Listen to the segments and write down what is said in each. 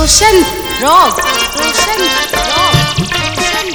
रोशन rock, रोशन rock, रोशन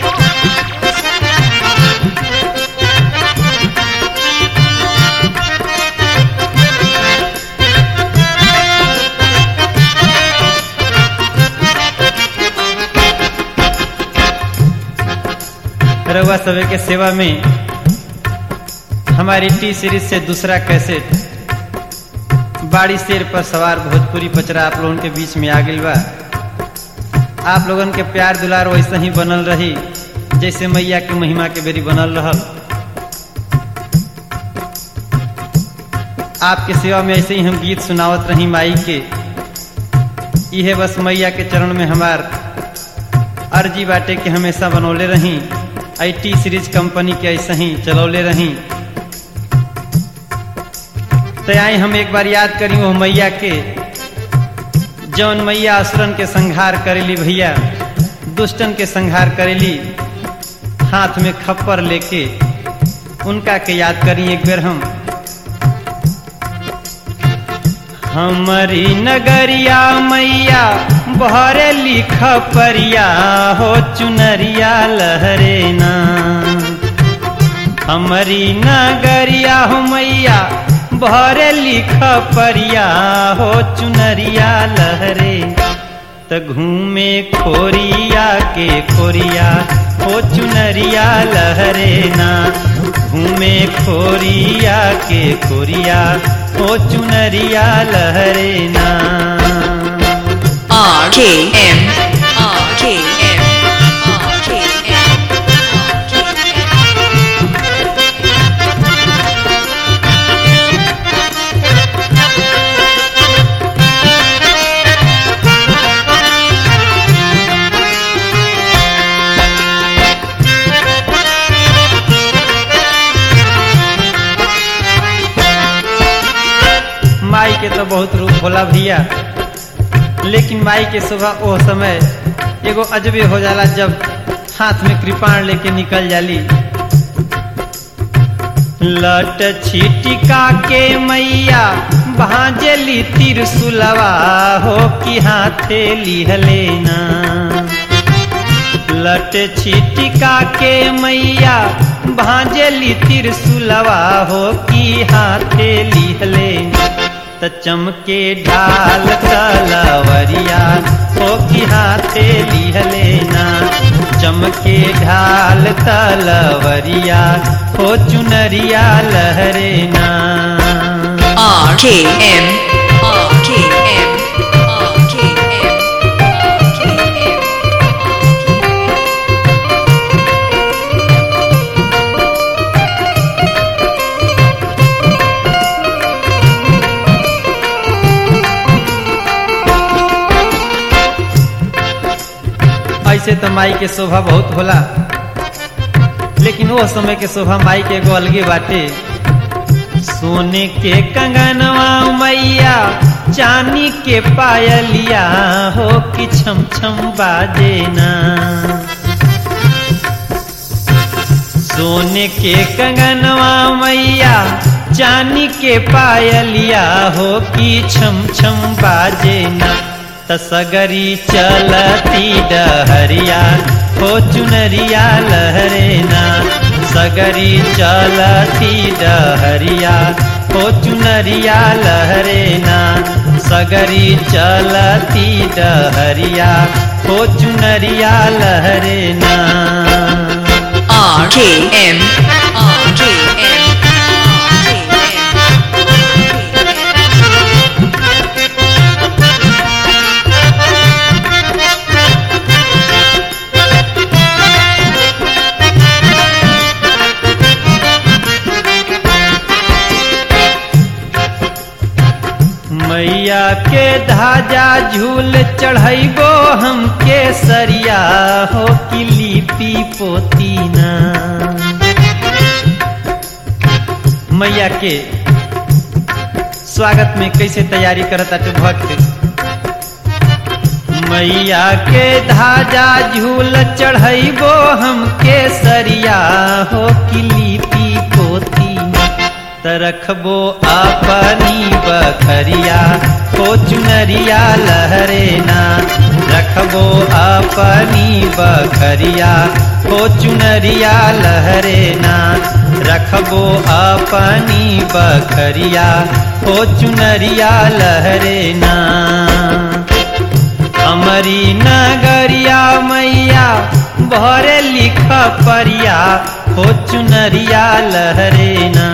रउआ सभे के सेवा में हमारी टी सीरीज से दूसरा कैसेट बाड़ी शेर पर सवार भोजपुरी पचरा आप लोगों के बीच में आ गई बा। आप लोगन के प्यार दुलार वैसे ही बनल रही जैसे मैया के महिमा के बेरी बनल रहल। आपके सेवा में ऐसे ही हम गीत सुनावत रही माई के। यह बस मैया के चरण में हमार अर्जी बाटे के हमेशा बनौले रही। टी सीरीज कंपनी के ऐसे ही चलौले रही। तो आई हम एक बार याद करी वो मैया के जौन मैया असुरन के संहार करेली, भैया दुष्टन के संहार करेली, हाथ में खप्पर लेके उनका के याद करी एक बार हम। हमारी नगरिया मैया बहरे लिख परिया हो चुनरिया लहरे ना। हमारी नगरिया हो मैया बहरे लिख परिया हो चुनरिया लहरे। त घूमे खोरिया के खोरिया हो चुनरिया लहरे ना। घूमे खोरिया के खोरिया हो चुनरिया लहरे ना। RKM माई के तो बहुत रूप होला भैया, लेकिन माई के सुबह ओ समय एगो अजबे हो जाला जब हाथ में कृपाण लेके निकल जाली। लट छिटिका के मैया भांजली तिरसुलवा हो कि हाथे लिहलेना। लट छिटिका के मैया भांजली तिरसुलवा हो कि हाथे लिहलेना। त चमके ढाल तलवरिया हो कि हाथे लिहलेना। चमके ढाल तलवरिया हो चुनरिया लहरेना। RKM ऐसे तो माई के शोभा बहुत होला, लेकिन वो समय के शोभा माई के एगो अलगे बाटे। सोने के कंगनवा मैया चांदी के पायलिया हो कि छम छम बाजे ना। सोने के कंगनवा मैया चांदी के पायलिया हो कि छम छम बाजे ना। तसगरी चलती डहरिया हो चुनरिया लहरेना। सगरी चलती डहरिया हो चुनरिया लहरेना। सगरी चलती डहरिया हो चुनरिया लहरेना। RKM मैया के धाजा झूल चढ़ैबो हम केसरिया हो कि लिपि पोतीना। मैया के स्वागत में कैसे तैयारी करता थे भक्त। मैया के धाजा झूल चढ़ैबो हम केसरिया हो कि लिपि पोतीना। तरखबो अपनी बखरिया हो चुनरिया लहरेना। रखबो अपनी बखरिया हो चुनरिया लहरे ना रखबो अपनी बखरिया हो चुनरिया लहरे ना हमारी नगरिया मैया भरे लिख परिया हो चुनरिया लहरे ना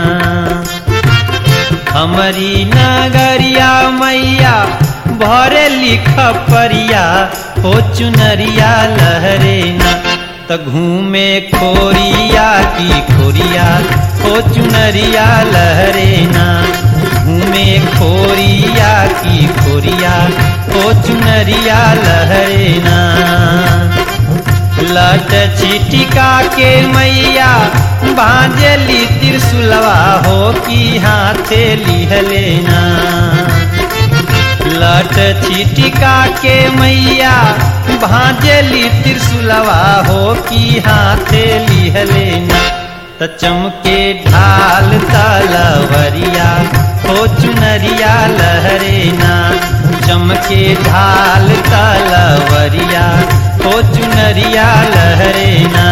हमारी नगरिया मैया भरे लिख परिया हो चुनरिया लहरे ना त घूमे खोरिया की खोरिया हो चुनरिया लहरे ना घूमे खोरिया की खोरिया हो चुनरिया लहरे ना लट छिटिका के मैया बांधली त्रिशूलवा हो की हाथे लिहलेना लट छिटिका के मैया भांजली त्रिशूलवा हो की हाथे लिहलेना त चमके ढाल तलवरिया हो चुनरिया लहरे ना चमके ढाल तलवरिया हो चुनरिया लहरे ना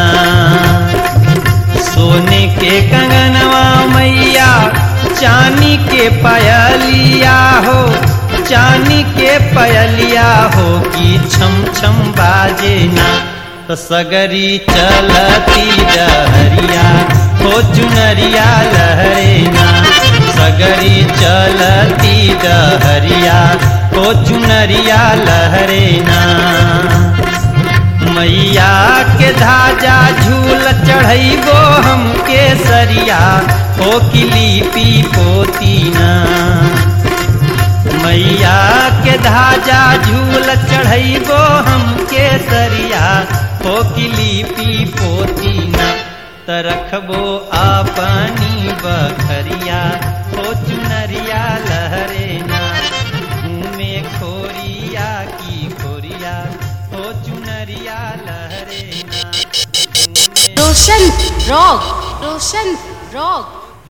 सोने के कंगनवा मैया चांदी के पयलिया हो चांदी के पयलिया हो की छम छम बाजे ना तो सगरी चलती डहरिया हो चुनरिया लहरे ना सगरी चलती डहरिया हो चुनरिया लहरे ना मैया के धाजा झूल चढ़ैबो हम केसरिया हो की लिपि पोतीना मैया के धाजा झूल चढ़ैबो हम केसरिया हो की लिपि पोतीना त रखबो अपनी बखरिया हो चुनरिया लहरे ना घूमे खोरिया की खोरिया हो चुनरिया लहरे ना रोशन रॉक